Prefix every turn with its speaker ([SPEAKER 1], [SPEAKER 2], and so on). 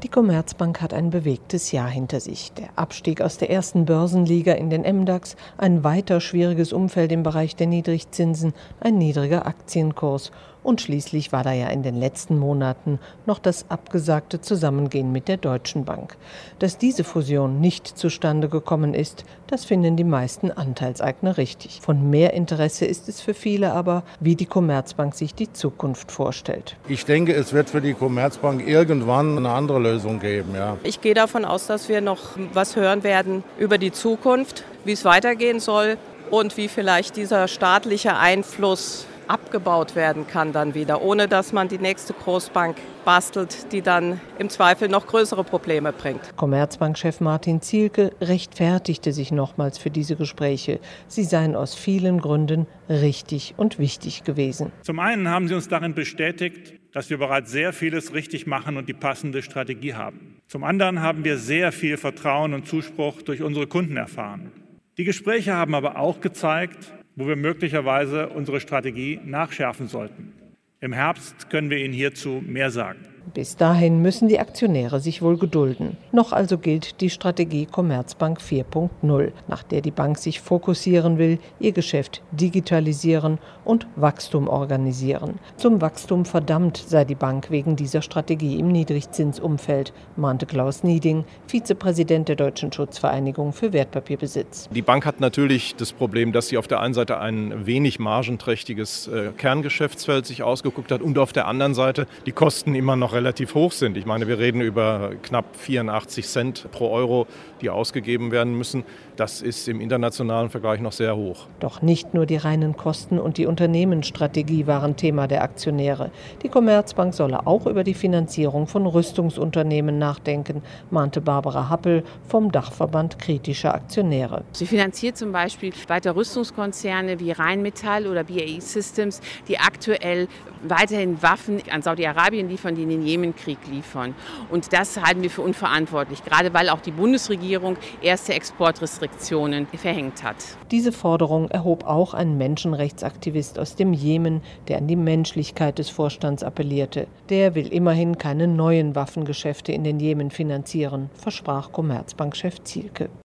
[SPEAKER 1] Die Commerzbank hat ein bewegtes Jahr hinter sich. Der Abstieg aus der ersten Börsenliga in den MDAX, ein weiter schwieriges Umfeld im Bereich der Niedrigzinsen, ein niedriger Aktienkurs. Und schließlich war da ja in den letzten Monaten noch das abgesagte Zusammengehen mit der Deutschen Bank. Dass diese Fusion nicht zustande gekommen ist, das finden die meisten Anteilseigner richtig. Von mehr Interesse ist es für viele aber, wie die Commerzbank sich die Zukunft vorstellt.
[SPEAKER 2] Ich denke, es wird für die Commerzbank irgendwann eine andere Lösung geben. Ja.
[SPEAKER 3] Ich gehe davon aus, dass wir noch was hören werden über die Zukunft, wie es weitergehen soll und wie vielleicht dieser staatliche Einfluss abgebaut werden kann dann wieder, ohne dass man die nächste Großbank bastelt, die dann im Zweifel noch größere Probleme bringt.
[SPEAKER 1] Commerzbankchef Martin Zielke rechtfertigte sich nochmals für diese Gespräche. Sie seien aus vielen Gründen richtig und wichtig gewesen.
[SPEAKER 4] Zum einen haben sie uns darin bestätigt, dass wir bereits sehr vieles richtig machen und die passende Strategie haben. Zum anderen haben wir sehr viel Vertrauen und Zuspruch durch unsere Kunden erfahren. Die Gespräche haben aber auch gezeigt, wo wir möglicherweise unsere Strategie nachschärfen sollten. Im Herbst können wir Ihnen hierzu mehr sagen.
[SPEAKER 1] Bis dahin müssen die Aktionäre sich wohl gedulden. Noch also gilt die Strategie Commerzbank 4.0, nach der die Bank sich fokussieren will, ihr Geschäft digitalisieren und Wachstum organisieren. Zum Wachstum verdammt sei die Bank wegen dieser Strategie im Niedrigzinsumfeld, mahnte Klaus Nieding, Vizepräsident der Deutschen Schutzvereinigung für Wertpapierbesitz.
[SPEAKER 5] Die Bank hat natürlich das Problem, dass sie auf der einen Seite ein wenig margenträchtiges Kerngeschäftsfeld sich ausgeguckt hat und auf der anderen Seite die Kosten immer noch relativ hoch sind. Ich meine, wir reden über knapp 84 Cent pro Euro, die ausgegeben werden müssen. Das ist im internationalen Vergleich noch sehr hoch.
[SPEAKER 1] Doch nicht nur die reinen Kosten und die Unternehmensstrategie waren Thema der Aktionäre. Die Commerzbank solle auch über die Finanzierung von Rüstungsunternehmen nachdenken, mahnte Barbara Happel vom Dachverband kritischer Aktionäre.
[SPEAKER 6] Sie finanziert zum Beispiel weiter Rüstungskonzerne wie Rheinmetall oder BAE Systems, die aktuell weiterhin Waffen an Saudi-Arabien liefern, die in den Jemenkrieg liefern. Und das halten wir für unverantwortlich, gerade weil auch die Bundesregierung erste Exportrestriktionen verhängt hat.
[SPEAKER 1] Diese Forderung erhob auch ein Menschenrechtsaktivist aus dem Jemen, der an die Menschlichkeit des Vorstands appellierte. Der will immerhin keine neuen Waffengeschäfte in den Jemen finanzieren, versprach Commerzbankchef Zielke.